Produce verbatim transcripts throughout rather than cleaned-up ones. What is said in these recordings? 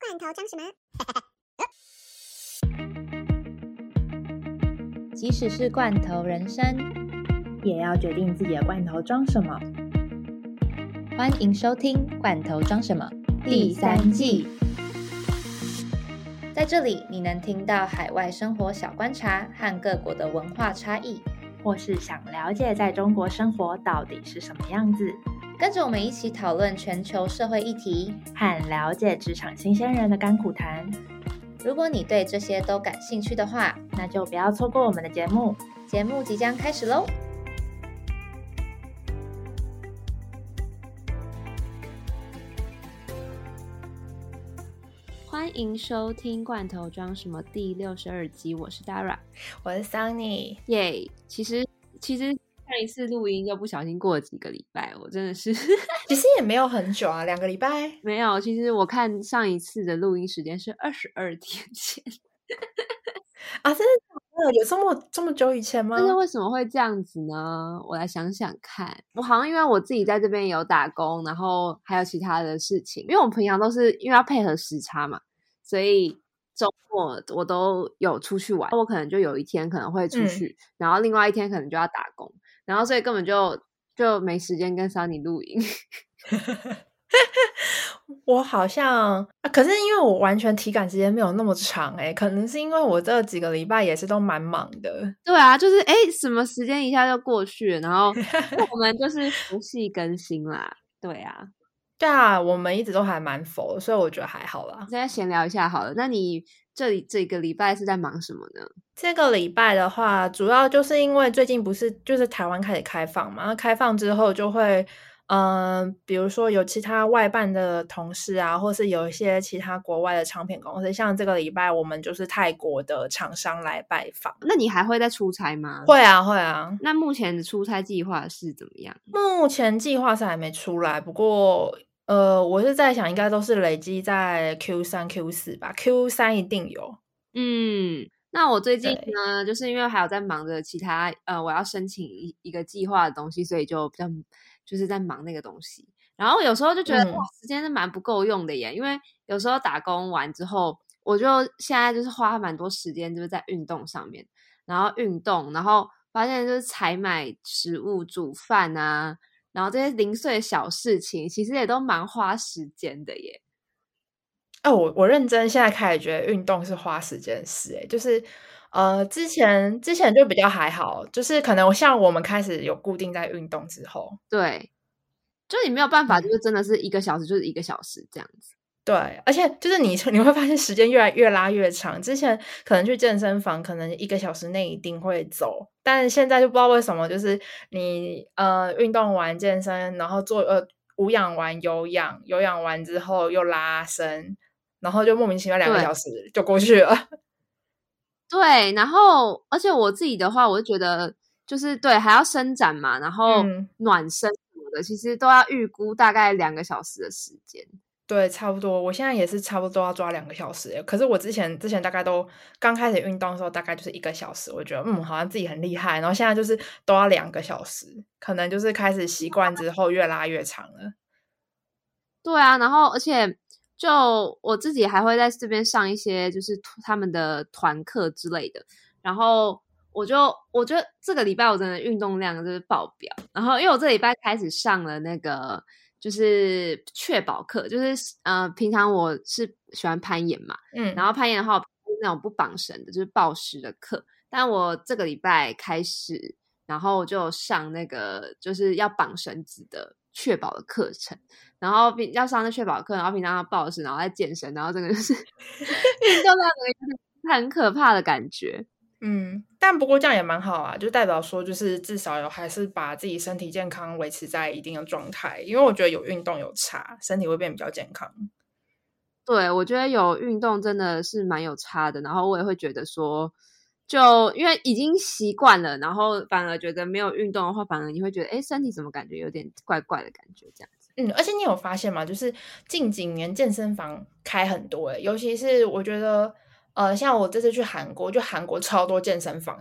罐头装什么？ 即使是罐头人生， 也要决定自己的罐头装什么。 欢迎收听《罐头装什么》第三季。在这里，你能听到海外生活小观察和各国的文化差异， 或是想了解在中国生活到底是什么样子， 跟着我们一起讨论全球社会议题， 和了解职场新鲜人的甘苦谈。 如果你对这些都感兴趣的话， 那就不要错过我们的节目。 节目即将开始咯！欢迎收听《罐头装什么》第六十二集，我是 Dara， 我是 Sunny， 耶！其实其实上一次录音又不小心过了几个礼拜，我真的是其实也没有很久啊，两个礼拜没有。其实我看上一次的录音时间是二十二天前啊，真的有这么这么久以前吗？ 但是为什么会这样子呢？我来想想看。我好像因为我自己在这边有打工，然后还有其他的事情，因为我平常都是因为要配合时差嘛，所以周末我都有出去玩。我可能就有一天可能会出去、嗯、然后另外一天可能就要打工，然后所以根本就就没时间跟 Sunny 录音我好像、啊、可是因为我完全体感时间没有那么长欸，可能是因为我这几个礼拜也是都蛮忙的。 对啊，就是诶什么时间一下就过去了，然后我们就是佛系更新啦。对啊对啊，我们一直都还蛮佛的，所以我觉得还好啦。 再闲聊一下好了，那你这里这个礼拜是在忙什么呢？ 这个礼拜的话，主要就是因为最近不是就是台湾开始开放嘛，开放之后就会嗯、呃，比如说有其他外办的同事啊，或是有一些其他国外的唱片公司，像这个礼拜我们就是泰国的厂商来拜访。 那你还会再出差吗？ 会啊会啊。 那目前的出差计划是怎么样？ 目前计划是还没出来，不过呃，我是在想应该都是累积在 Q 三 Q 四吧， Q 三一定有。 嗯，那我最近呢就是因为还有在忙着其他呃，我要申请一一个计划的东西，所以就比较就是在忙那个东西，然后有时候就觉得、嗯、哇时间是蛮不够用的耶，因为有时候打工完之后我就现在就是花蛮多时间就是在运动上面，然后运动然后发现就是采买食物煮饭啊，然后这些零碎小事情其实也都蛮花时间的耶。 哦，我我认真现在开始觉得运动是花时间的事诶，就是呃，之前之前就比较还好，就是可能像我们开始有固定在运动之后， 对，就你没有办法就是真的是一个小时、嗯、就是一个小时这样子。 对，而且就是你你会发现时间越来越拉越长，之前可能去健身房可能一个小时内一定会走，但是现在就不知道为什么，就是你呃运动完健身，然后做呃无氧完有氧，有氧完之后又拉伸，然后就莫名其妙两个小时就过去了。 对，然后而且我自己的话我就觉得就是对还要伸展嘛，然后暖身什么的、嗯、其实都要预估大概两个小时的时间。 对，差不多我现在也是差不多要抓两个小时，可是我之前之前大概都刚开始运动的时候大概就是一个小时，我觉得嗯好像自己很厉害，然后现在就是都要两个小时，可能就是开始习惯之后越拉越长了。 对啊，然后而且就我自己还会在这边上一些就是他们的团课之类的，然后我就我觉得这个礼拜我真的运动量就是爆表，然后因为我这礼拜开始上了那个就是确保课，就是呃平常我是喜欢攀岩嘛，嗯，然后攀岩的话我那种不绑绳的就是抱石的课，但我这个礼拜开始然后就上那个就是要绑绳子的确保的课程，然后要上那确保课，然后平常要抱石，然后再健身，然后这个就是运动量很可怕的感觉。 嗯，但不过这样也蛮好啊，就代表说就是至少有还是把自己身体健康维持在一定的状态，因为我觉得有运动有差，身体会变比较健康。 对，我觉得有运动真的是蛮有差的，然后我也会觉得说就因为已经习惯了，然后反而觉得没有运动的话，反而你会觉得诶身体怎么感觉有点怪怪的感觉这样子。 嗯，而且你有发现吗？就是近几年健身房开很多诶，尤其是我觉得呃，像我这次去韩国，就韩国超多健身房的，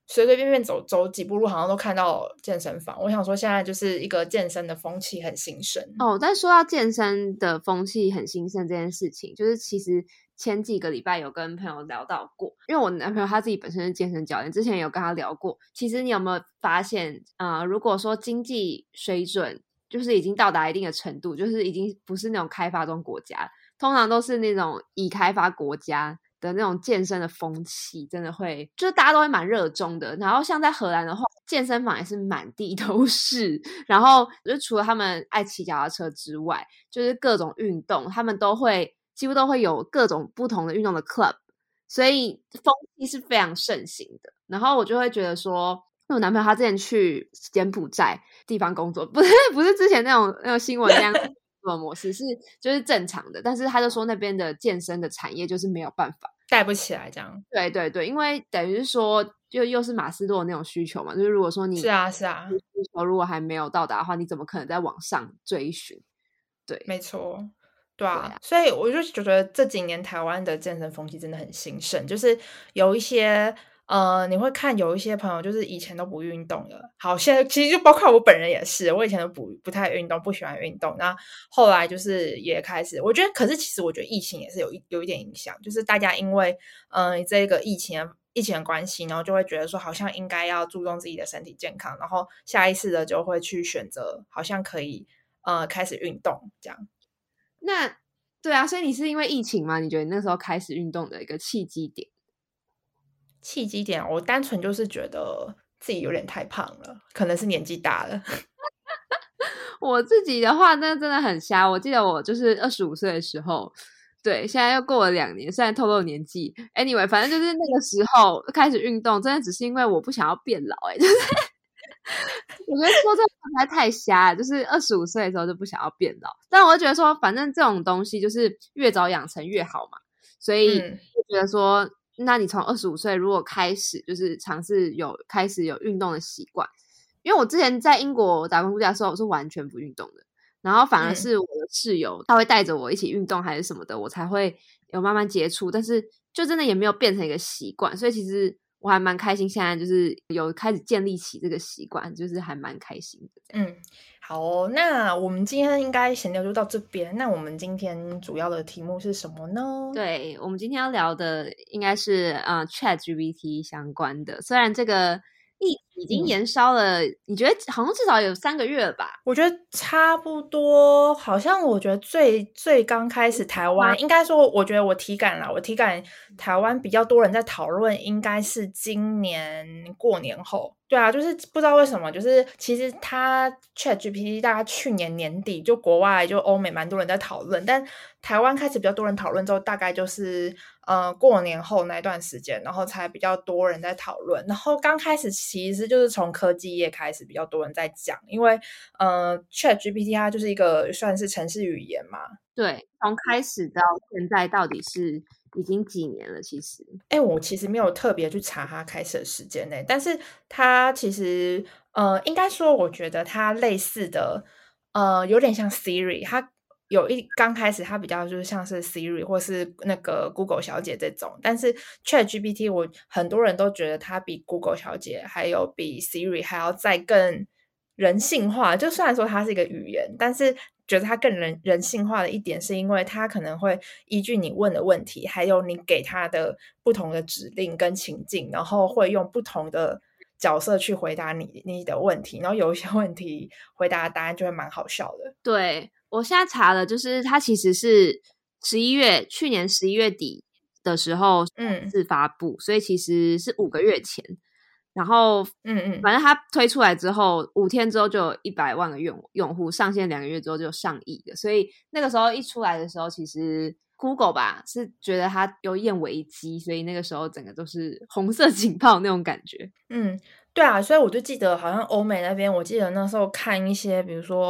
随随便便走走几步路好像都看到健身房。我想说现在就是一个健身的风气很兴盛哦。但说到健身的风气很兴盛这件事情，就是其实前几个礼拜有跟朋友聊到过，因为我男朋友他自己本身是健身教练，之前有跟他聊过，其实你有没有发现呃，如果说经济水准就是已经到达一定的程度，就是已经不是那种开发中国家，通常都是那种已开发国家的那种健身的风气真的会就是大家都会蛮热衷的。然后像在荷兰的话，健身房也是满地都是，然后就除了他们爱骑脚踏车之外，就是各种运动他们都会几乎都会有各种不同的运动的 club， 所以风气是非常盛行的。然后我就会觉得说，我男朋友他之前去柬埔寨地方工作，不是不是之前那种那种新闻那样的模式，是就是正常的，但是他就说那边的健身的产业就是没有办法带不起来这样。 对对对，因为等于是说就又是马斯洛那种需求嘛，就是如果说你是啊是啊需求如果还没有到达的话，你怎么可能在往上追寻？对， 没错。对啊， 对啊， 所以我就觉得这几年台湾的健身风气真的很兴盛，就是有一些呃，你会看有一些朋友就是以前都不运动的，好，现在其实就包括我本人也是，我以前都不不太运动，不喜欢运动，那后来就是也开始，我觉得，可是其实我觉得疫情也是有一有一点影响，就是大家因为嗯、呃、这个疫情疫情的关系，然后就会觉得说好像应该要注重自己的身体健康，然后下意识的就会去选择好像可以呃开始运动这样。 那对啊，所以你是因为疫情吗？你觉得你那时候开始运动的一个契机点？ 契机点，我单纯就是觉得自己有点太胖了，可能是年纪大了。 我自己的话，那真的很瞎。我记得我就是二十五岁的时候，对，现在又过了两年，虽然透露年纪。Anyway，反正就是那个时候开始运动，真的只是因为我不想要变老、欸。哎，就是我觉得说这个实在太瞎了，就是二十五岁的时候就不想要变老。但我就觉得说，反正这种东西就是越早养成越好嘛，所以就觉得说，嗯、那你从二十五岁如果开始就是尝试有开始有运动的习惯，因为我之前在英国打工度假的时候，我是完全不运动的，然后反而是我的室友、嗯、他会带着我一起运动还是什么的，我才会有慢慢接触，但是就真的也没有变成一个习惯，所以其实我还蛮开心，现在就是有开始建立起这个习惯，就是还蛮开心的。 嗯，好哦，那我们今天应该闲聊就到这边。那我们今天主要的题目是什么呢？ 对，我们今天要聊的应该是呃 ChatGPT 相关的，虽然这个议题已经延烧了、嗯、你觉得好像至少有三个月了吧？ 我觉得差不多，好像我觉得最最刚开始台湾、嗯、应该说我觉得我体感啦我体感台湾比较多人在讨论应该是今年过年后。对啊，就是不知道为什么，就是其实它 ChatGPT 大概去年年底就国外就欧美蛮多人在讨论，但台湾开始比较多人讨论之后，大概就是呃过年后那段时间，然后才比较多人在讨论。然后刚开始其实就是从科技业开始比较多人在讲，因为呃 ChatGPT 它就是一个算是程式语言嘛。 对，从开始到现在到底是已经几年了？其实， 哎，我其实没有特别去查它开始的时间内，但是它其实呃，应该说，我觉得它类似的，呃，有点像 Siri， 它有一刚开始它比较就是像是 Siri 或是那个 Google 小姐这种，但是 ChatGPT 我很多人都觉得它比 Google 小姐还有比 Siri 还要再更人性化。就虽然说它是一个语言，但是觉得它更人人性化的一点是因为它可能会依据你问的问题还有你给它的不同的指令跟情境，然后会用不同的角色去回答你你的问题，然后有一些问题回答的答案就会蛮好笑的。 对，我现在查了，就是它其实是十一月去年十一月底的时候嗯是发布、嗯、所以其实是五个月前，然后嗯嗯，反正它推出来之后五天之后就有一百万个用用户，上线两个月之后就有上亿的，所以那个时候一出来的时候，其实 Google 吧是觉得它有一点危机，所以那个时候整个都是红色警报那种感觉。 嗯，对啊，所以我就记得好像欧美那边，我记得那时候看一些比如说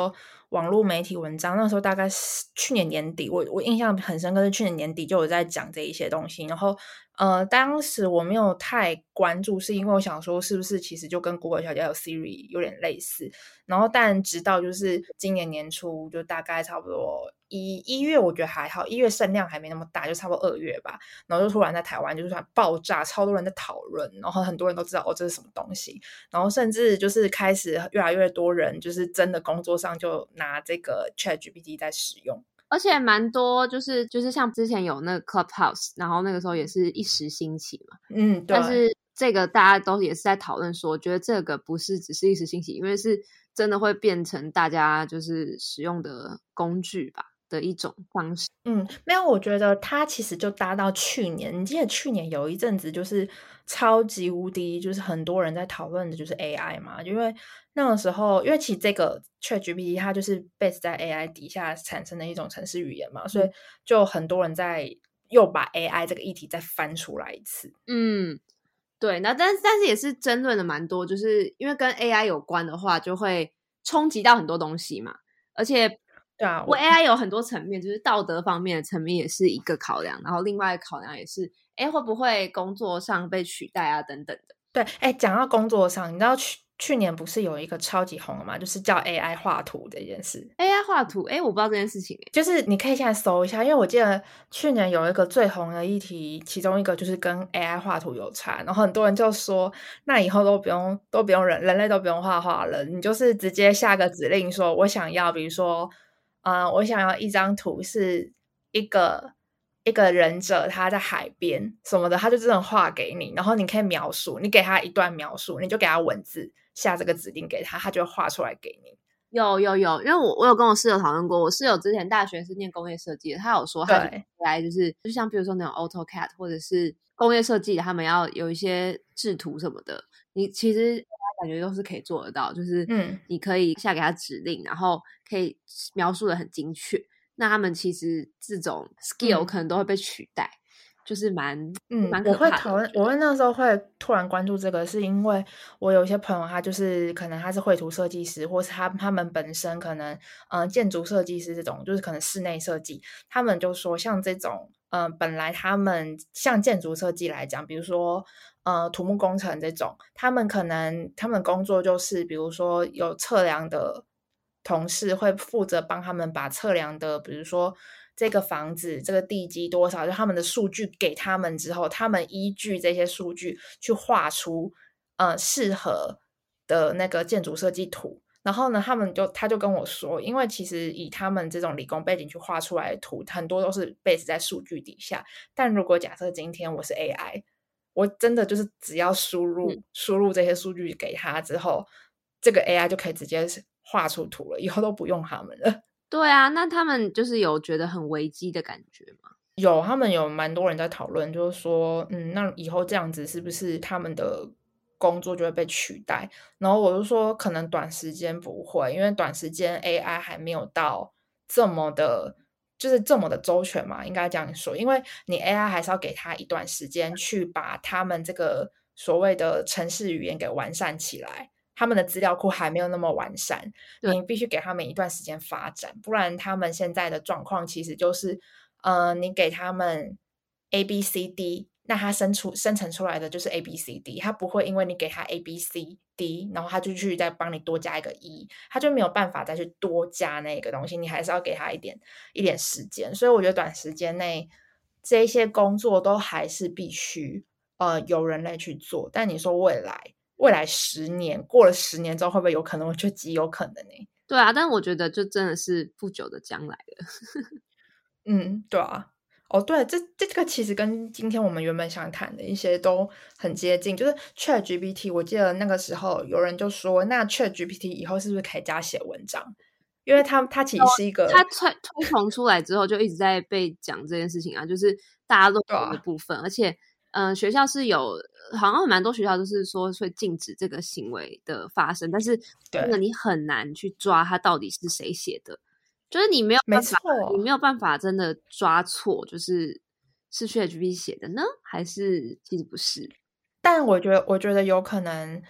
网络媒体文章，那时候大概是去年年底，我我印象很深刻是去年年底就有在讲这一些东西，然后呃，当时我没有太关注，是因为我想说是不是其实就跟 Google 小姐还有 Siri 有点类似，然后但直到就是今年年初，就大概差不多一一月，我觉得还好，一月声量还没那么大，就差不多二月吧，然后就突然在台湾就是突然爆炸，超多人在讨论，然后很多人都知道哦这是什么东西，然后甚至就是开始越来越多人就是真的工作上就拿这个 ChatGPT 在使用。 而且蛮多就是就是像之前有那个 Clubhouse， 然后那个时候也是一时兴起嘛， 嗯，对。 但是这个大家都也是在讨论说，我觉得这个不是只是一时兴起，因为是真的会变成大家就是使用的工具吧的一种方式。 嗯，没有，我觉得它其实就搭到去年，你记得去年有一阵子就是超级无敌，就是很多人在讨论的就是 A I 嘛，因为那个时候，因为其实这个 ChatGPT 它就是 base 在 A I 底下产生的一种程式语言嘛，所以就很多人在又把 A I 这个议题再翻出来一次。 嗯，对，那但是但是也是争论的蛮多，就是因为跟 A I 有关的话，就会冲击到很多东西嘛，而且对啊， 我 A I 有很多层面，就是道德方面的层面也是一个考量，然后另外一个考量也是，哎，会不会工作上被取代啊等等的。 对，哎，讲到工作上，你知道去去年不是有一个超级红的嘛，就是叫 A I 画图这件事。 A I 画图，哎，我不知道这件事情，哎， 就是你可以现在搜一下，因为我记得去年有一个最红的议题，其中一个就是跟 A I 画图有差，然后很多人就说，那以后都不用都不用人人类都不用画画了，你就是直接下个指令说，我想要，比如说，呃，我想要一张图是一个一个忍者他在海边什么的，他就真的画给你，然后你可以描述，你给他一段描述，你就给他文字，下这个指令给他，他就会画出来给你。 有有有，因为我我有跟我室友讨论过，我室友之前大学是念工业设计的，他有说他来就是就像比如说那种 AutoCAD 或者是工业设计的，他们要有一些制图什么的，你其实感觉都是可以做得到，就是你可以下给他指令，然后可以描述的很精确，那他们其实这种 skill 可能都会被取代。嗯就是蛮嗯， 蛮可怕的。 我会讨论，我会那时候会突然关注这个，是因为我有一些朋友，他就是可能他是绘图设计师，或是他他们本身可能呃建筑设计师这种，就是可能室内设计，他们就说像这种呃本来他们像建筑设计来讲，比如说呃土木工程这种，他们可能他们工作就是比如说有测量的同事会负责帮他们把测量的，比如说这个房子这个地基多少，就他们的数据给他们之后，他们依据这些数据去画出呃适合的那个建筑设计图。然后呢，他们就他就跟我说，因为其实以他们这种理工背景去画出来的图，很多都是 base 在数据底下。但如果假设今天我是 A I， 我真的就是只要输入、嗯、输入这些数据给他之后，这个 A I 就可以直接画出图了，以后都不用他们了。 对啊，那他们就是有觉得很危机的感觉吗？ 有，他们有蛮多人在讨论，就是说，嗯，那以后这样子是不是他们的工作就会被取代？然后我就说，可能短时间不会，因为短时间 A I 还没有到这么的，就是这么的周全嘛，应该这样说。因为你 A I 还是要给他一段时间去把他们这个所谓的程式语言给完善起来。他们的资料库还没有那么完善，你必须给他们一段时间发展，不然他们现在的状况其实就是呃，你给他们 A B C D， 那它生出生成出来的就是 A B C D， 它不会因为你给他 A B C D， 然后他就去再帮你多加一个 E， 他就没有办法再去多加那个东西，你还是要给他一点一点时间。所以我觉得短时间内这些工作都还是必须呃由人类去做，但你说未来未来十年过了十年之后会不会有可能？我觉得极有可能呢、欸。 对啊，但我觉得就真的是不久的将来了。 嗯，对啊。哦，对，这这个其实跟今天我们原本想谈的一些都很接近。就是 ChatGPT， 我记得那个时候有人就说，那 ChatGPT 以后是不是可以加写文章？因为它它其实是一个， 它推推崇出来之后就一直在被讲这件事情啊，就是大家论文的部分，啊、而且嗯、呃，学校是有好像蛮多学校都是说会禁止这个行为的发生，但是真的你很难去抓它到底是谁写的。就是你没有办法，你没有办法真的抓错，就是是 ChatGPT 写的呢，还是其实不是？ 但我觉得，我觉得有可能，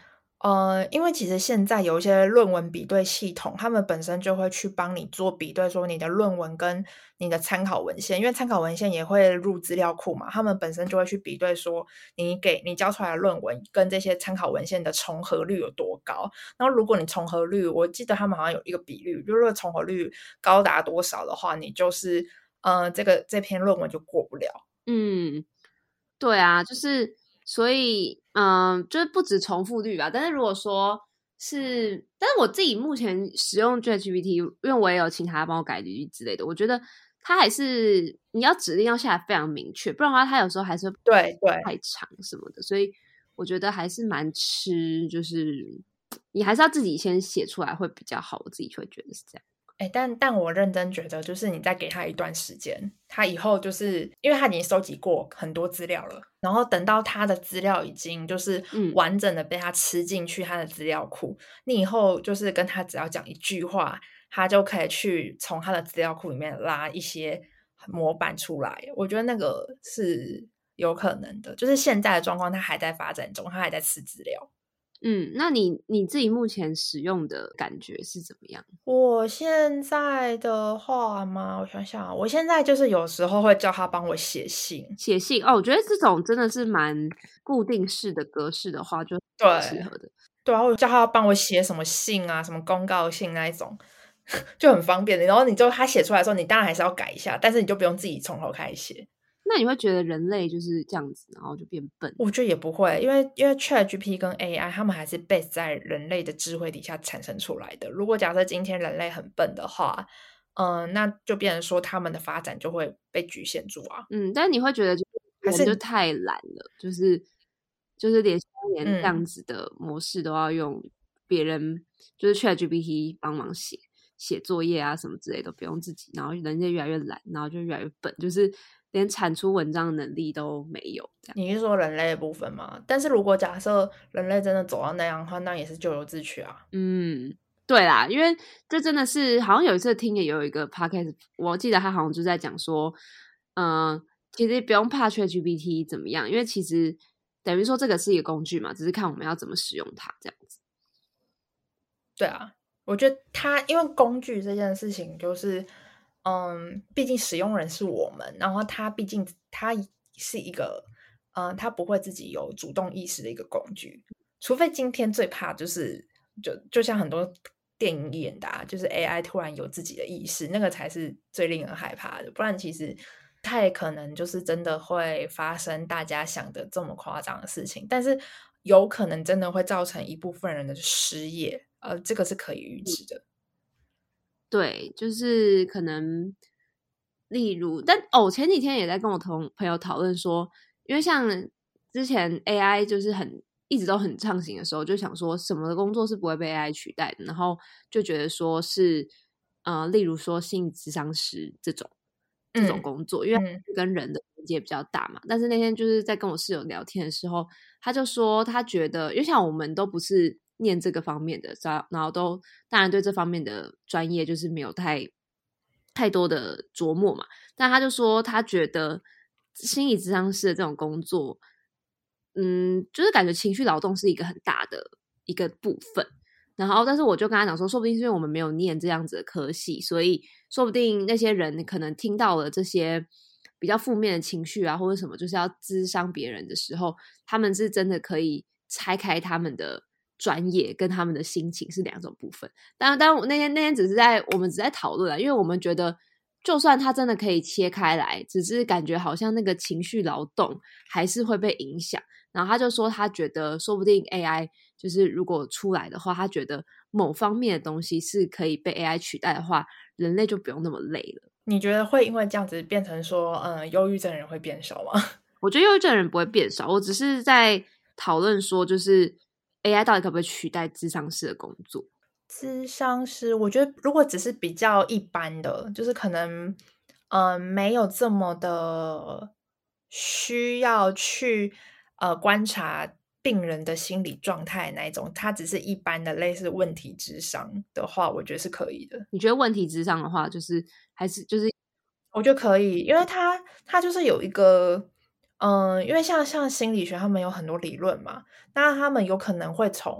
呃，因为其实现在有一些论文比对系统，他们本身就会去帮你做比对，说你的论文跟你的参考文献，因为参考文献也会入资料库嘛，他们本身就会去比对说你给你交出来的论文跟这些参考文献的重合率有多高。然后如果你重合率，我记得他们好像有一个比率，就如果重合率高达多少的话，你就是呃这个这篇论文就过不了。 嗯，对啊，就是所以嗯、呃就是不止重复率吧，但是如果说是，但是我自己目前使用 ChatGPT， 因为我也有请他帮我改履历之类的，我觉得他还是你要指令要下来非常明确，不然的话他有时候还是会对对太长什么的，所以我觉得还是蛮吃，就是你还是要自己先写出来会比较好，我自己会觉得是这样。 哎，但但我认真觉得，就是你再给他一段时间，他以后就是因为他已经收集过很多资料了，然后等到他的资料已经就是嗯完整的被他吃进去他的资料库，你以后就是跟他只要讲一句话，他就可以去从他的资料库里面拉一些模板出来。我觉得那个是有可能的，就是现在的状况，他还在发展中，他还在吃资料。 嗯，那你你自己目前使用的感觉是怎么样？ 我现在的话嘛，我想想啊，我现在就是有时候会叫他帮我写信。 写信哦，我觉得这种真的是蛮固定式的格式的话，就蛮适对合的。 对啊，我叫他帮我写什么信啊，什么公告信那一种，就很方便的。然后你就他写出来的时候，你当然还是要改一下，但是你就不用自己从头开始写。 那你会觉得人类就是这样子，然后就变笨？ 我觉得也不会，因为因为 ChatGPT 跟 A I 他们还是 base 在人类的智慧底下产生出来的。如果假设今天人类很笨的话，嗯、那就变成说他们的发展就会被局限住啊。 嗯，但你会觉得就是还是人就太懒了，就是就是连连这样嗯， 子的模式都要用别人，就是 ChatGPT 帮忙写写作业啊什么之类都不用自己，然后人就越来越懒，然后就越来越笨，就是连产出文章的能力都没有这样。 你是说人类的部分吗？但是如果假设人类真的走到那样的话，那也是咎由自取啊。 嗯，对啦，因为这真的是好像有一次听也有一个 podcast，我记得他好像就在讲说，嗯、其实不用怕 ChatGPT 怎么样，因为其实等于说这个是一个工具嘛，只是看我们要怎么使用它这样子。 对啊，我觉得它因为工具这件事情，就是嗯，毕竟使用人是我们，然后它毕竟它是一个嗯，它不会自己有主动意识的一个工具，除非今天最怕就是就就像很多电影演的、啊，就是 A I 突然有自己的意识，那个才是最令人害怕的，不然其实太可能就是真的会发生大家想的这么夸张的事情，但是有可能真的会造成一部分人的失业。呃，这个是可以预知的。 对，就是可能，例如，但哦，前几天也在跟我同朋友讨论说，因为像之前 A I 就是很一直都很畅行的时候，就想说什么的工作是不会被 A I 取代的，然后就觉得说是，呃，例如说心理咨商师这种这种嗯工作，因为嗯跟人的连接比较大嘛。但是那天就是在跟我室友聊天的时候，他就说他觉得，因为像我们都不是念这个方面的，然后都当然对这方面的专业就是没有太太多的琢磨嘛。但他就说他觉得心理咨商师的这种工作，嗯，就是感觉情绪劳动是一个很大的一个部分。然后，但是我就跟他讲说，说不定是因为我们没有念这样子的科系，所以说不定那些人可能听到了这些比较负面的情绪啊，或者什么，就是要咨商别人的时候，他们是真的可以拆开他们的专业跟他们的心情是两种部分。当然，当然，我那天那天只是在我们只在讨论啊，因为我们觉得，就算他真的可以切开来，只是感觉好像那个情绪劳动还是会被影响。然后他就说，他觉得说不定 A I 就是如果出来的话，他觉得某方面的东西是可以被 A I 取代的话，人类就不用那么累了。 你觉得会因为这样子变成说，嗯，忧郁症人会变少吗？ 我觉得忧郁症的人不会变少，我只是在讨论说，就是 A I 到底可不可以取代咨商师的工作？ 咨商师，我觉得如果只是比较一般的，就是可能，嗯、没有这么的需要去呃观察病人的心理状态那一种，它只是一般的类似问题咨商的话，我觉得是可以的。 你觉得问题之上的话，就是还是就是我觉得可以，因为它它就是有一个，嗯、因为像像心理学，他们有很多理论嘛，那他们有可能会从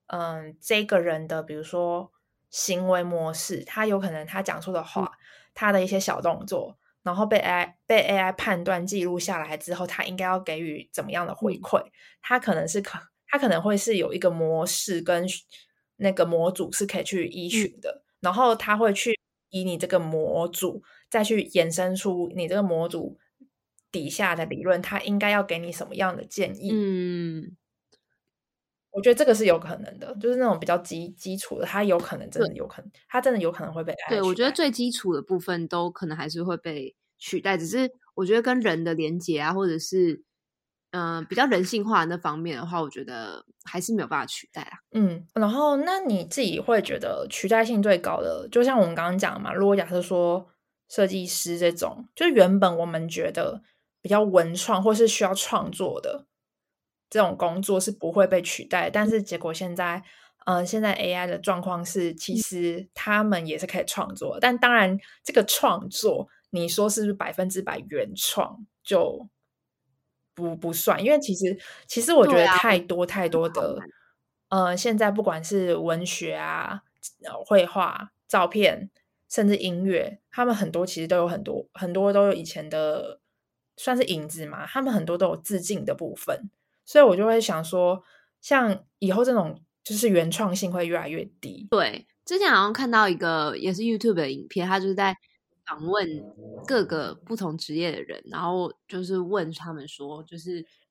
嗯，这个人的比如说行为模式，他有可能他讲出的话、嗯、他的一些小动作，然后被 A I 被 A I 判断记录下来之后，他应该要给予怎么样的回馈、嗯、他可能是可他可能会是有一个模式跟那个模组是可以去依循的、嗯、然后他会去以你这个模组再去衍生出你这个模组底下的理论，他应该要给你什么样的建议。 嗯， 我觉得这个是有可能的，就是那种比较基基础的，他有可能真的有可能，他真的有可能会被 A I 取代。 对，我觉得最基础的部分都可能还是会被取代，只是我觉得跟人的连结啊，或者是嗯、呃、比较人性化的那方面的话，我觉得还是没有办法取代啊。 嗯，然后那你自己会觉得取代性最高的，就像我们刚刚讲嘛，如果假设说设计师这种，就是原本我们觉得比较文创或是需要创作的这种工作是不会被取代，但是结果现在呃，现在 A I 的状况是其实他们也是可以创作，但当然这个创作你说是不是百分之百原创就不不算，因为其实其实我觉得太多、啊、太多的呃，现在不管是文学啊、绘画、照片，甚至音乐，他们很多其实都有很多很多都有以前的算是影子嘛，他们很多都有致敬的部分，所以我就会想说，像以后这种就是原创性会越来越低。 对，之前好像看到一个也是 YouTube 的影片，他就是在访问各个不同职业的人，然后就是问他们说，就是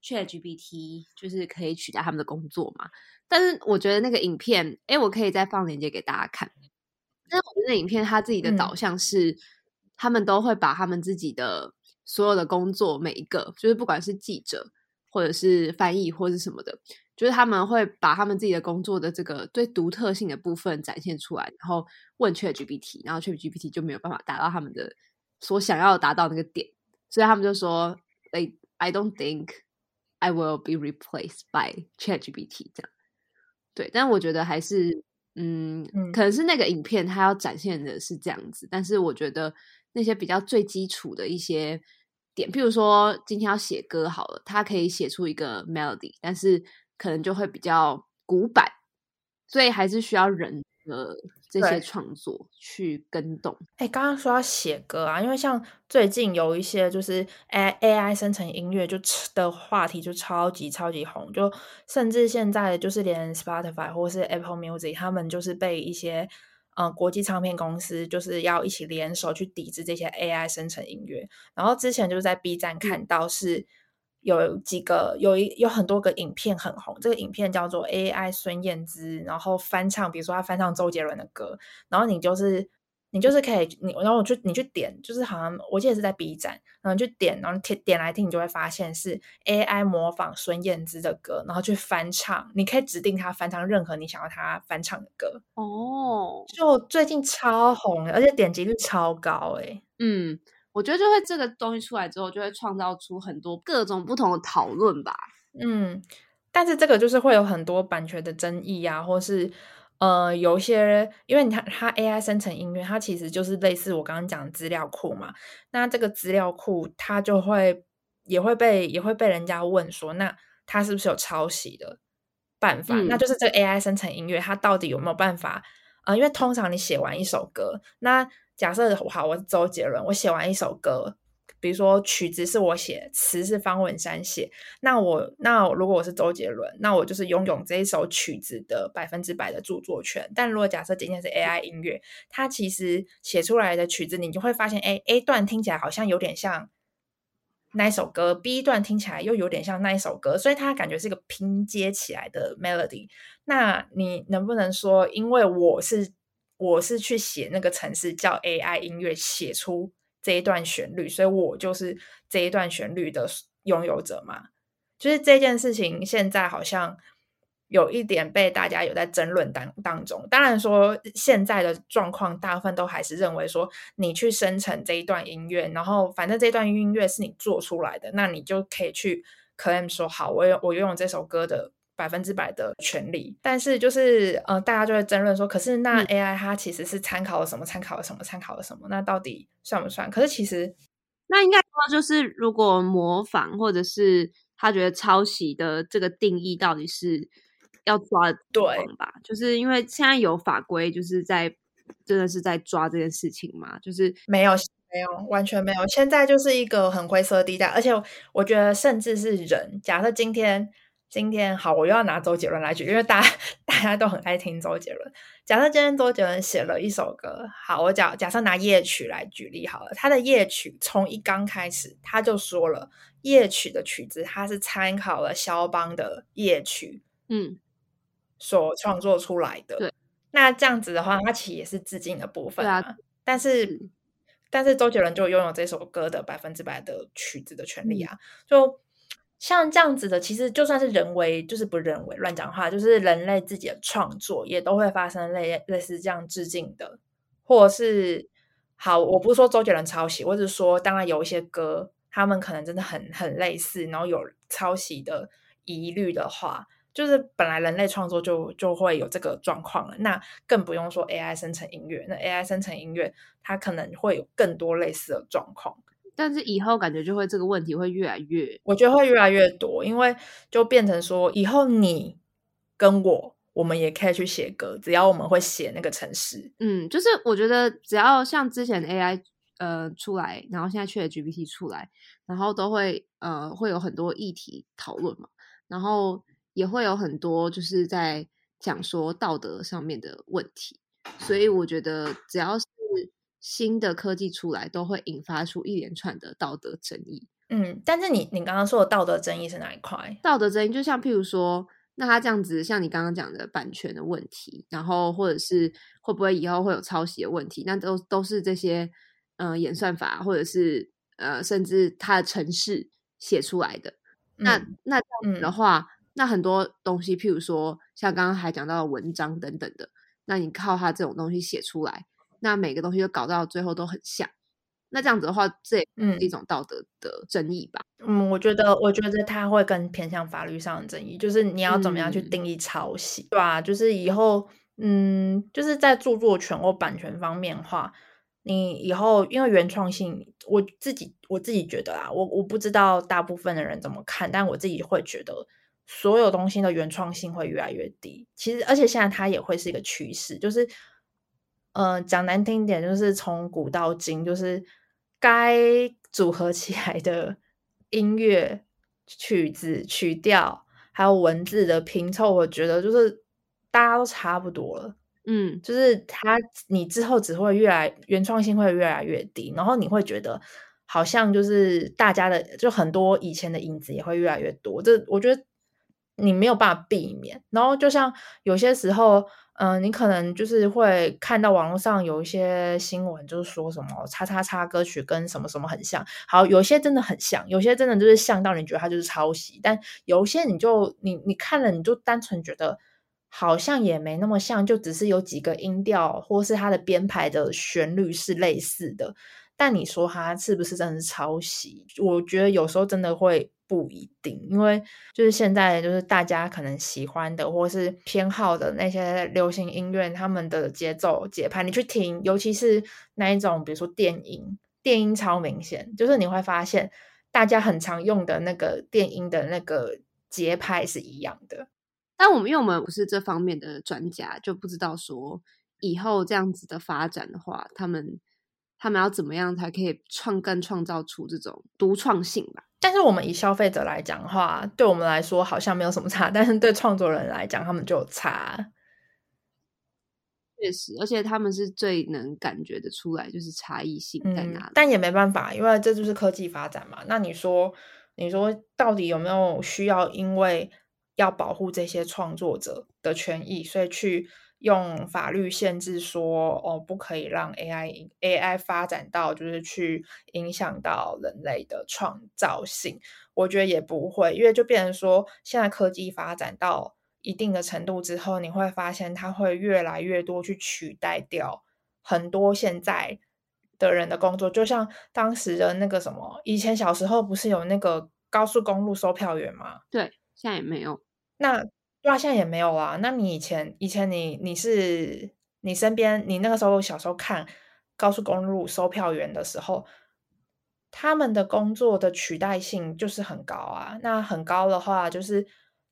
ChatGPT 就是可以取代他们的工作嘛？但是我觉得那个影片，诶，我可以再放链接给大家看。但是我觉得那影片他自己的导向是、嗯，他们都会把他们自己的所有的工作每一个，就是不管是记者或者是翻译或是什么的，就是他们会把他们自己的工作的这个最独特性的部分展现出来，然后问 ChatGPT， 然后 ChatGPT 就没有办法达到他们的所想要达到那个点，所以他们就说 like, I don't think I will be replaced by ChatGPT 这样。对，但我觉得还是嗯, 嗯，可能是那个影片它要展现的是这样子，但是我觉得那些比较最基础的一些点，譬如说今天要写歌好了，它可以写出一个 melody， 但是可能就会比较古板，所以还是需要人的这些创作去跟动。 哎，刚刚说要写歌啊，因为像最近有一些就是 A I 生成音乐就的话题就超级超级红，就甚至现在就是连 Spotify 或是 Apple Music 他们就是被一些呃国际唱片公司就是要一起联手去抵制这些 A I 生成音乐。然后之前就是在 B 站看到是有几个有一有很多个影片很红，这个影片叫做 A I 孙燕姿，然后翻唱，比如说他翻唱周杰伦的歌，然后你就是你就是可以你然后我就你去点，就是好像我记得是在 B 站，然后就点，然后点来听，你就会发现是 A I 模仿孙燕姿的歌，然后去翻唱，你可以指定他翻唱任何你想要他翻唱的歌。 哦， 就最近超红，而且点击率超高诶、欸、 嗯，我觉得就会这个东西出来之后，就会创造出很多各种不同的讨论吧。 嗯，但是这个就是会有很多版权的争议啊，或是呃有一些，因为你看它 A I 生成音乐，它其实就是类似我刚刚讲的资料库嘛。那这个资料库它就会也会被也会被人家问说，那它是不是有抄袭的办法？嗯、那就是这个 A I 生成音乐，它到底有没有办法？呃，因为通常你写完一首歌，那假设好，我是周杰伦，我写完一首歌，比如说曲子是我写，词是方文山写，那我那如果我是周杰伦，那我就是拥有这一首曲子的百分之百的著作权。但如果假设今天是 A I 音乐，它其实写出来的曲子，你就会发现，哎 ，A 段听起来好像有点像那一首歌， B 段听起来又有点像那一首歌，所以它感觉是一个拼接起来的 melody。那你能不能说，因为我是我是去写那个程式叫 A I 音乐写出这一段旋律，所以我就是这一段旋律的拥有者嘛？就是这件事情现在好像有一点被大家有在争论当当中。当然说现在的状况大部分都还是认为说，你去生成这一段音乐，然后反正这段音乐是你做出来的，那你就可以去 claim 说，好，我有我拥有这首歌的百分之百的权利。但是就是呃，大家就会争论说，可是那 A I 它其实是参考了什么参考了什么参考了什么，那到底算不算？可是其实那应该说就是如果模仿或者是他觉得抄袭的这个定义到底是要抓的地对方吧，就是因为现在有法规就是在真的是在抓这件事情嘛，就是没有没有完全没有，现在就是一个很灰色地带，而且我觉得甚至是人，假设今天今天好，我又要拿周杰伦来举，因为大家大家都很爱听周杰伦。假设今天周杰伦写了一首歌，好，我假假设拿夜曲来举例好了，他的夜曲从一刚开始他就说了，夜曲的曲子他是参考了肖邦的夜曲， 嗯， 所创作出来的。 对， 那这样子的话，它其实也是致敬的部分啊。 对啊， 但是是但是周杰伦就拥有这首歌的百分之百的曲子的权利嗯啊。就像这样子的，其实就算是人为，就是不人为乱讲话，就是人类自己的创作也都会发生类类似这样致敬的，或者是好，我不是说周杰伦抄袭，我只是说，当然有一些歌，他们可能真的很很类似，然后有抄袭的疑虑的话，就是本来人类创作就就会有这个状况了，那更不用说 A I 生成音乐，那 A I 生成音乐，它可能会有更多类似的状况。 但是以后感觉就会这个问题会越来越， 我觉得会越来越多，因为就变成说，以后你跟我，我们也可以去写歌，只要我们会写那个程式。 嗯，就是我觉得只要像之前 A I 呃出来，然后现在 ChatGPT 出来，然后都会呃会有很多议题讨论嘛，然后也会有很多就是在讲说道德上面的问题，所以我觉得只要是新的科技出来，都会引发出一连串的道德争议。 嗯，但是你你刚刚说的道德争议是哪一块？ 道德争议就像譬如说，那他这样子，像你刚刚讲的版权的问题，然后或者是会不会以后会有抄袭的问题，那都都是这些呃演算法或者是呃甚至它的程式写出来的。那、 嗯那这样子的嗯话，那很多东西，譬如说像刚刚还讲到的文章等等的，那你靠它这种东西写出来，那每个东西都搞到最后都很像。那这样子的话，这也是嗯一种道德的争议吧？ 嗯，我觉得我觉得它会更偏向法律上的争议，就是你要怎么样去嗯定义抄袭，对吧？就是以后嗯，就是在著作权或版权方面的话，你以后因为原创性，我自己我自己觉得啦，我我不知道大部分的人怎么看，但我自己会觉得所有东西的原创性会越来越低。其实，而且现在它也会是一个趋势，就是呃，讲难听点，就是从古到今，就是该组合起来的音乐、曲子、曲调，还有文字的拼凑，我觉得就是大家都差不多了。 嗯就是它你之后只会越来原创性会越来越低，然后你会觉得好像就是大家的就很多以前的影子也会越来越多，这我觉得你没有办法避免。然后就像有些时候，嗯、你可能就是会看到网络上有一些新闻，就是说什么叉叉叉歌曲跟什么什么很像，好，有些真的很像，有些真的就是像到你觉得它就是抄袭，但有些你就你你看了你就单纯觉得好像也没那么像，就只是有几个音调或是它的编排的旋律是类似的，但你说它是不是真的是抄袭？我觉得有时候真的会不一定，因为就是现在就是大家可能喜欢的或是偏好的那些流行音乐，他们的节奏节拍，你去听，尤其是那一种比如说电音，电音超明显，就是你会发现大家很常用的那个电音的那个节拍是一样的。 但我们因为我们不是这方面的专家，就不知道说以后这样子的发展的话，他们他们要怎么样才可以创更创造出这种独创性吧？ 但是我们以消费者来讲的话，对我们来说好像没有什么差，但是对创作人来讲，他们就有差。 确实，而且他们是最能感觉得出来，就是差异性在哪里。 嗯，但也没办法，因为这就是科技发展嘛。那你说，你说到底有没有需要因为要保护这些创作者的权益，所以去用法律限制说，哦，不可以让 A I A I 发展到就是去影响到人类的创造性？我觉得也不会，因为就变成说，现在科技发展到一定的程度之后，你会发现它会越来越多去取代掉很多现在的人的工作。就像当时的那个什么，以前小时候不是有那个高速公路售票员吗？ 对，现在也没有。 那对啊，现在也没有啦。那你以前以前你你是你身边你那个时候小时候看高速公路售票员的时候，他们的工作的取代性就是很高啊。那很高的话，就是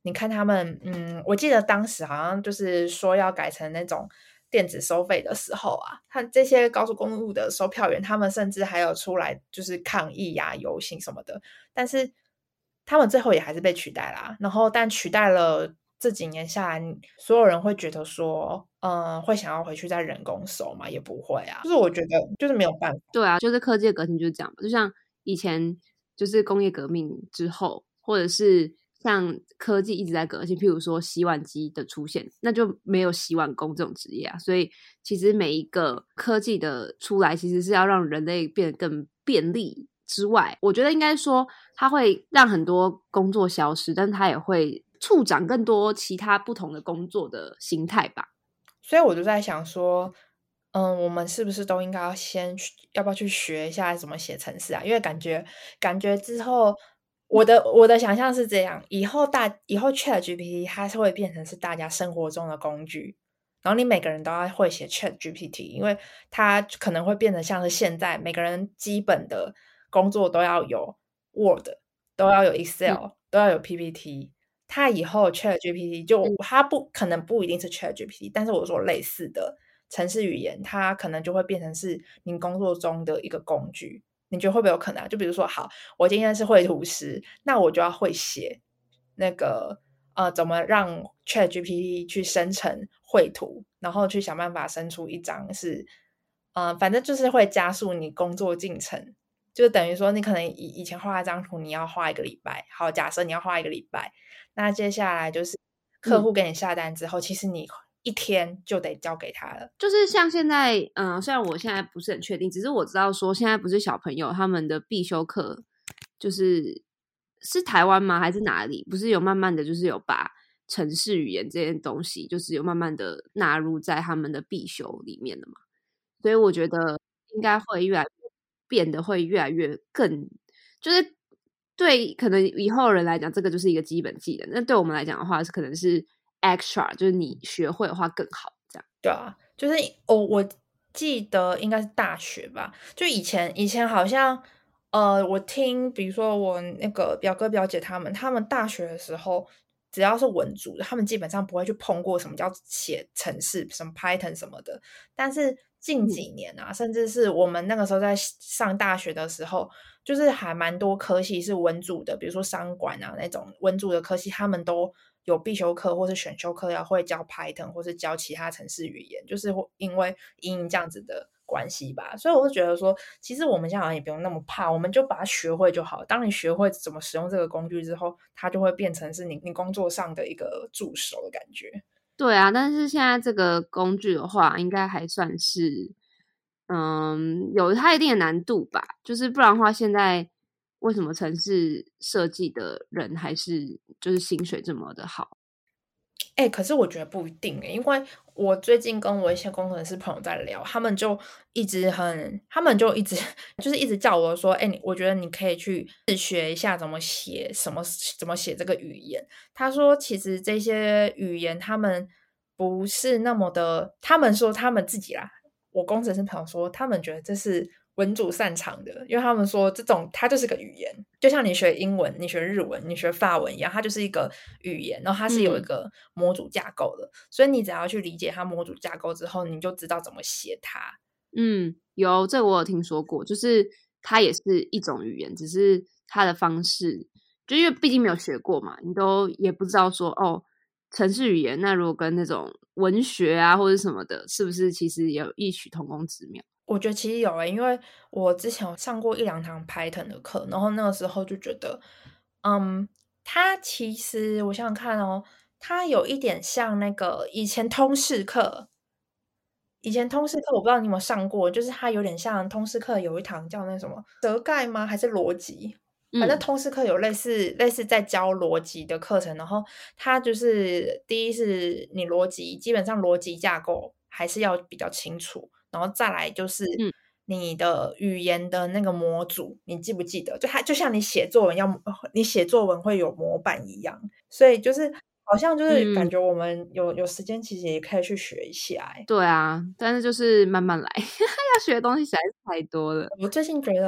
你看他们，嗯，我记得当时好像就是说要改成那种电子收费的时候啊，他这些高速公路的售票员，他们甚至还有出来就是抗议呀、游行什么的，但是他们最后也还是被取代啦。然后，但取代了这几年下来，所有人会觉得说，嗯，会想要回去再人工收嘛？也不会啊。就是我觉得，就是没有办法。 对啊，就是科技的革新就是这样，就像以前就是工业革命之后，或者是像科技一直在革新，譬如说洗碗机的出现，那就没有洗碗工这种职业啊。所以其实每一个科技的出来，其实是要让人类变得更便利之外，我觉得应该说它会让很多工作消失，但它也会促长更多其他不同的工作的形态吧。 所以我就在想说，嗯，我们是不是都应该要先去，要不要去学一下怎么写程式啊？因为感觉感觉之后，我的我的想象是这样，以后大以后 ChatGPT 它是会变成是大家生活中的工具，然后你每个人都要会写 ChatGPT，因为它可能会变得像是现在每个人基本的工作都要有 Word，都要有 Excel，、 嗯、 都要有 P P T。它以后 ChatGPT 就、 嗯、 它不可能不一定是 ChatGPT，但是我说类似的程式语言，它可能就会变成是你工作中的一个工具。你觉得会不会有可能啊？就比如说，好，我今天是绘图师，那我就要会写那个呃，怎么让 ChatGPT 去生成绘图，然后去想办法生出一张是，呃，反正就是会加速你工作进程。就等于说，你可能以以前画一张图，你要画一个礼拜。好，假设你要画一个礼拜，那接下来就是客户给你下单之后，嗯、其实你一天就得交给他了。 就是像现在，嗯、呃，虽然我现在不是很确定，只是我知道说现在不是小朋友他们的必修课，就是是台湾吗？还是哪里？不是有慢慢的就是有把程式语言这件东西，就是有慢慢的纳入在他们的必修里面了嘛？所以我觉得应该会越来越变得会越来越更，就是对可能以后人来讲，这个就是一个基本技能。那对我们来讲的话，是可能是 extra， 就是你学会的话更好，这样。 对啊，就是哦，我记得应该是大学吧，就以前以前好像呃，我听比如说我那个表哥表姐他们，他们大学的时候，只要是文组的，他们基本上不会去碰过什么叫写程式，什么 Python 什么的。但是近几年啊，嗯、甚至是我们那个时候在上大学的时候，就是还蛮多科系是文组的，比如说商管啊那种文组的科系，他们都有必修课或是选修课要会教 Python 或是教其他程式语言，就是因为因这样子的关系吧。所以我就觉得说，其实我们现在好像也不用那么怕，我们就把它学会就好。当你学会怎么使用这个工具之后，它就会变成是你你工作上的一个助手的感觉。 对啊，但是现在这个工具的话，应该还算是，嗯，有它一定的难度吧。就是不然的话，现在为什么程式设计的人还是就是薪水这么的好？ 哎、欸，可是我觉得不一定哎、欸，因为我最近跟我一些工程师朋友在聊，他们就一直很，他们就一直就是一直叫我说，哎、欸，你我觉得你可以去自学一下怎么写什么，怎么写这个语言。他说，其实这些语言他们不是那么的，他们说他们自己啦，我工程师朋友说，他们觉得这是文组擅长的，因为他们说这种它就是个语言，就像你学英文、你学日文、你学法文一样，它就是一个语言，然后它是有一个模组架构的，嗯、所以你只要去理解它模组架构之后，你就知道怎么写它。 嗯，有这个我有听说过，就是它也是一种语言，只是它的方式，就因为毕竟没有学过嘛，你都也不知道说哦，程式语言那如果跟那种文学啊或者什么的，是不是其实也有异曲同工之妙？ 我觉得其实有诶、欸，因为我之前有上过一两堂 Python 的课，然后那个时候就觉得，嗯，它其实我想想看哦，它有一点像那个以前通识课，以前通识课我不知道你有没有上过，就是它有点像通识课有一堂叫那什么哲概吗？还是逻辑？反正嗯通识课有类似类似在教逻辑的课程，然后它就是第一是你逻辑基本上逻辑架构还是要比较清楚，然后再来就是嗯你的语言的那个模组，你记不记得？就它就像你写作文要你写作文会有模板一样，所以就是好像就是感嗯， 觉我们有有时间其实也可以去学一下、欸。 对啊，但是就是慢慢来，要学的东西实在是太多了。 我最近觉得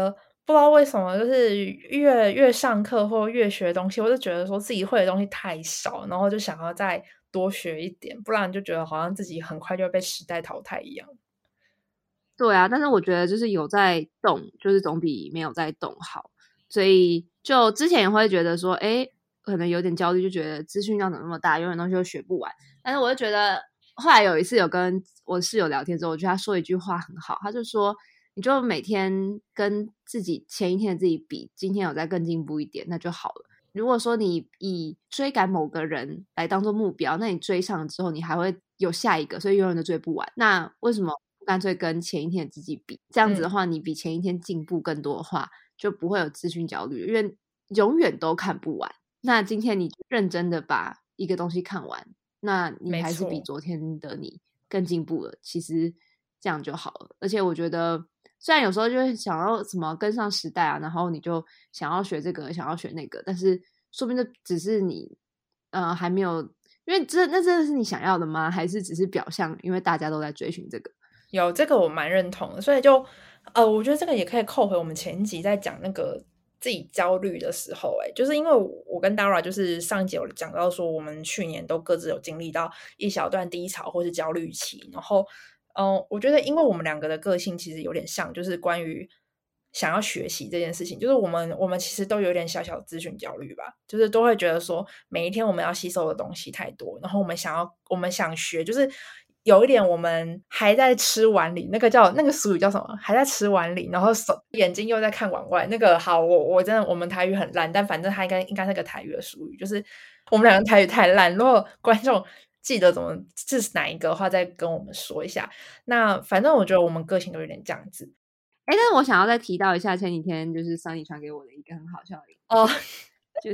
不知道为什么，就是越越上课或越学东西，我就觉得说自己会的东西太少，然后就想要再多学一点，不然就觉得好像自己很快就会被时代淘汰一样。 对啊，但是我觉得就是有在动，就是总比没有在动好。所以就之前也会觉得说，诶，可能有点焦虑，就觉得资讯量怎么那么大，永远东西都学不完。但是我就觉得，后来有一次有跟我室友聊天之后，我觉得他说一句话很好，他就说，你就每天跟自己前一天的自己比，今天有再更进步一点，那就好了。如果说你以追赶某个人来当做目标，那你追上之后，你还会有下一个，所以永远都追不完。那为什么不干脆跟前一天的自己比？这样子的话，嗯、你比前一天进步更多的话，就不会有资讯焦虑，因为永远都看不完。那今天你认真的把一个东西看完，那你还是比昨天的你更进步了。其实这样就好了。而且我觉得，虽然有时候就会想要什么跟上时代啊，然后你就想要学这个，想要学那个，但是说不定这只是你呃还没有，因为这那真的是你想要的吗？还是只是表象？因为大家都在追寻这个。 有这个我蛮认同的，所以就呃，我觉得这个也可以扣回我们前集在讲那个自己焦虑的时候、欸，就是因为我跟 Dara 就是上一集有讲到说，我们去年都各自有经历到一小段低潮或是焦虑期，然后嗯、呃，我觉得因为我们两个的个性其实有点像，就是关于想要学习这件事情，就是我们我们其实都有点小小资讯焦虑吧，就是都会觉得说每一天我们要吸收的东西太多，然后我们想要我们想学，就是有一点我们还在吃碗里，那个叫那个俗语叫什么？还在吃碗里，然后手眼睛又在看碗外。那个好，我我真的我们台语很烂，但反正它应该应该是个台语的俗语，就是我们两个台语太烂。如果观众记得怎么是哪一个的话，再跟我们说一下。那反正我觉得我们个性都有点这样子。 哎，但是我想要再提到一下前几天就是 Sunny 传给我的一个很好笑的哦， 就是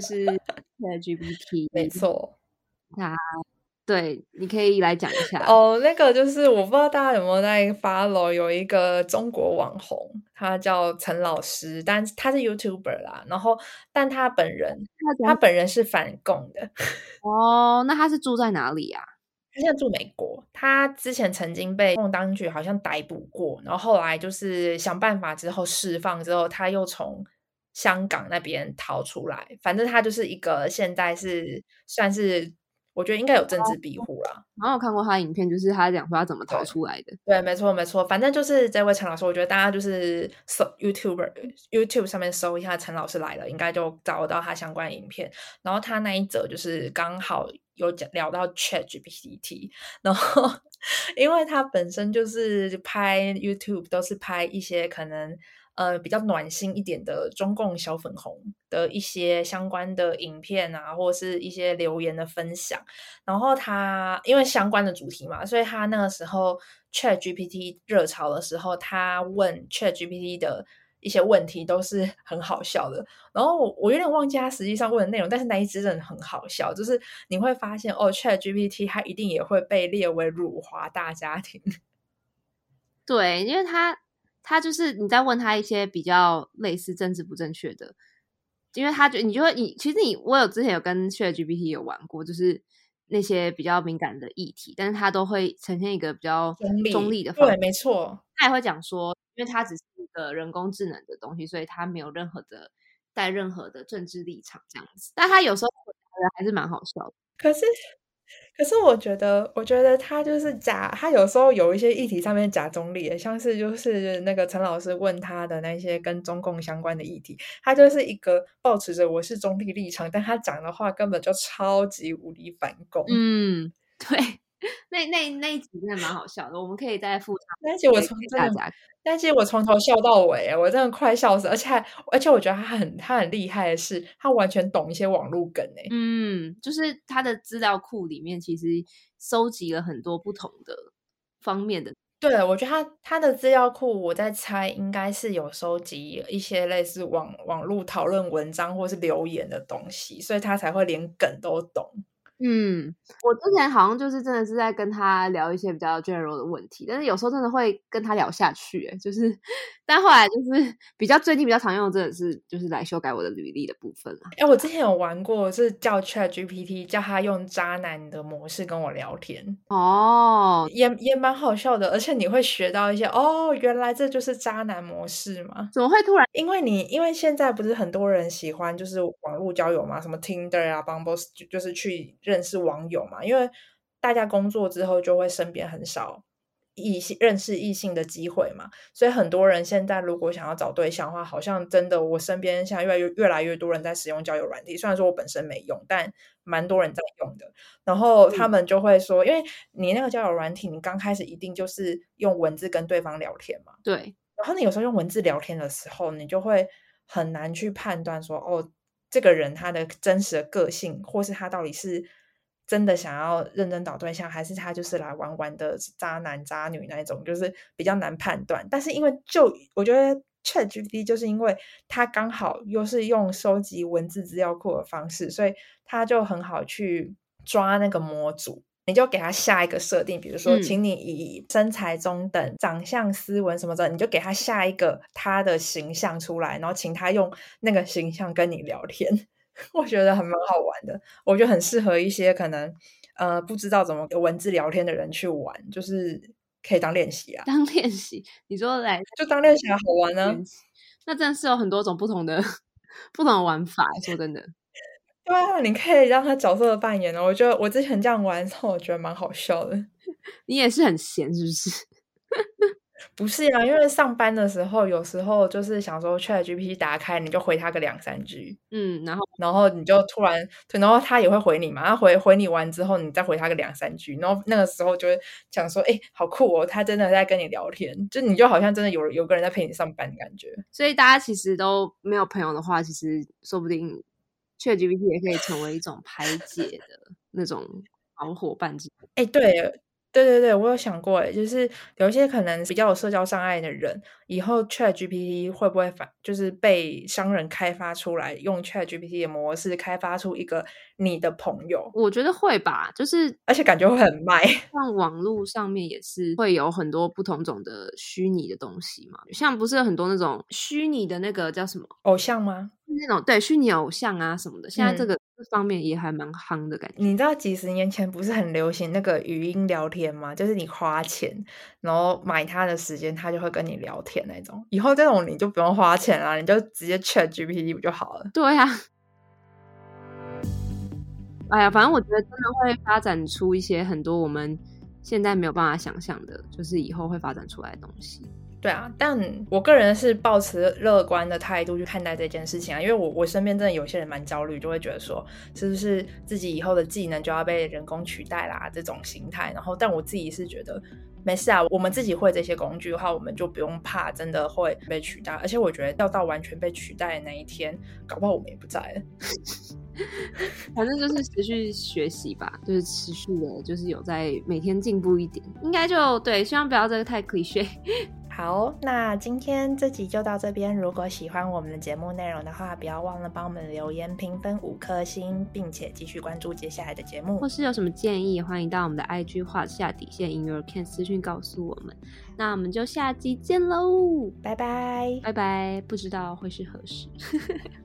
ChatGPT， 没错， 它对，你可以来讲一下哦。那个就是我不知道大家有没有在 follow 有一个中国网红，他叫陈老师，但他是 YouTuber 啦。然后，但他本人他本人是反共的。 哦，那他是住在哪里啊？ 他现在住美国，他之前曾经被中共当局好像逮捕过，然后后来就是想办法之后释放之后，他又从香港那边逃出来。反正他就是一个现在是算是我觉得应该有政治庇护啦。 然后我看过他的影片，就是他讲说他怎么逃出来的。 对，对没错没错，反正就是这位陈老师，我觉得大家就是搜 YouTuber YouTube 上面搜一下陈老师来了，应该就找得到他相关的影片。然后他那一则就是刚好有讲聊到 ChatGPT， 然后因为他本身就是拍 YouTube 都是拍一些可能呃比较暖心一点的中共小粉红的一些相关的影片啊，或是一些留言的分享。然后他因为相关的主题嘛，所以他那个时候 ChatGPT 热潮的时候，他问 ChatGPT 的一些问题都是很好笑的。然后我我有点忘记他实际上问的内容，但是那一支真的很好笑，就是你会发现哦 ChatGPT 它一定也会被列为辱华大家庭。 对，因为他他就是你在问他一些比较类似政治不正确的，因为他就你就会你其实你我有之前有跟 ChatGPT 有玩过，就是那些比较敏感的议题，但是他都会呈现一个比较中立中立的方式。 对，没错。 他也会讲说，因为它只是一个人工智能的东西，所以它没有任何的带任何的政治立场这样子。但他有时候回答的还是蛮好笑的。 可是可是我觉得，我觉得他就是假，他有时候有一些议题上面假中立，像是就是那个陈老师问他的那些跟中共相关的议题，他就是一个抱持着我是中立立场，但他讲的话根本就超级无敌反共。 嗯，对，那那那一集真的蛮好笑的，我们可以再附上。 那一集我从真的，那一集我从头笑到尾，我真的快笑死，而且而且我觉得他很他很厉害的是，他完全懂一些网络梗诶。 嗯，就是他的资料库里面其实收集了很多不同的方面的。 对，我觉得他他的资料库，我在猜应该是有收集一些类似网网络讨论文章或是留言的东西，所以他才会连梗都懂。 嗯，我之前好像就是真的是在跟他聊一些比较 general 的问题，但是有时候真的会跟他聊下去，欸，就是但后来就是比较最近比较常用的真的是就是来修改我的履历的部分啦。 哎，我之前有玩过，是叫 ChatGPT 叫他用渣男的模式跟我聊天。 哦， 也也蛮好笑的，而且你会学到一些哦，原来这就是渣男模式嘛？ 怎么会突然？ 因为你因为现在不是很多人喜欢就是网络交友嘛，什么 Tinder 啊 Bumble 就就是去认识网友嘛，因为大家工作之后就会身边很少异性认识异性的机会嘛，所以很多人现在如果想要找对象的话，好像真的我身边现在越来越越来越多人在使用交友软体，虽然说我本身没用，但蛮多人在用的。然后他们就会说，因为你那个交友软体，你刚开始一定就是用文字跟对方聊天嘛， 对， 然后你有时候用文字聊天的时候，你就会很难去判断说，哦，这个人他的真实的个性，或是他到底是真的想要认真找对象，还是他就是来玩玩的渣男渣女那一种，就是比较难判断。但是因为就我觉得 ChatGPT 就是因为它刚好又是用收集文字资料库的方式，所以它就很好去抓那个模组。你就给他下一个设定，比如说， 嗯请你以身材中等、长相斯文什么的，你就给他下一个他的形象出来，然后请他用那个形象跟你聊天。我觉得还蛮好玩的，我觉得很适合一些可能呃不知道怎么文字聊天的人去玩，就是可以当练习啊， 当练习，你说来就当练习好玩呢、啊。 那真的是有很多种不同的不同的玩法，说真的。 对啊，你可以让他角色的扮演哦。我觉得我之前这样玩之后，我觉得蛮好笑的。 你也是很闲是不是？ 不是啊，因为上班的时候，有时候就是想说 ChatGPT 打开，你就回他个两三句， 嗯，然后然后你就突然，然后他也会回你嘛，他回回你完之后，你再回他个两三句，然后那个时候就会想说，哎，好酷哦，他真的在跟你聊天，就你就好像真的有有个人在陪你上班的感觉。 所以大家其实都没有朋友的话，其实说不定 ChatGPT 也可以成为一种排解的那种好伙伴之类。 哎，对。对对对，我有想过诶，就是有一些可能比较有社交障碍的人，以后 ChatGPT 会不会反就是被商人开发出来，用 ChatGPT 的模式开发出一个你的朋友？ 我觉得会吧，就是而且感觉会很卖。 像网络上面也是会有很多不同种的虚拟的东西嘛，像不是很多那种虚拟的那个叫什么偶像吗？ 那种对虚拟偶像啊什么的，现在这嗯个这方面也还蛮夯的感觉。 你知道几十年前不是很流行那个语音聊天吗？就是你花钱，然后买他的时间，他就会跟你聊天那种。以后这种你就不用花钱啦，你就直接 ChatGPT 不就好了？ 对啊，哎呀，反正我觉得真的会发展出一些很多我们现在没有办法想象的，就是以后会发展出来的东西。 对啊，但我个人是抱持乐观的态度去看待这件事情啊，因为我我身边真的有些人蛮焦虑，就会觉得说是不是自己以后的技能就要被人工取代啦这种心态。然后，但我自己是觉得没事啊，我们自己会这些工具的话，我们就不用怕真的会被取代。而且我觉得要到完全被取代的那一天，搞不好我们也不在了。 反正就是持续学习吧，就是持续的，就是有在每天进步一点，应该就对。希望不要这个太 cliché。 好，那今天这集就到这边。如果喜欢我们的节目内容的话，不要忘了帮我们留言评分五颗星，并且继续关注接下来的节目。 或是有什么建议，欢迎到我们的 I G 画下底线 in your can 私讯告诉我们。那我们就下集见喽， 拜拜， 拜拜。不知道会是何时。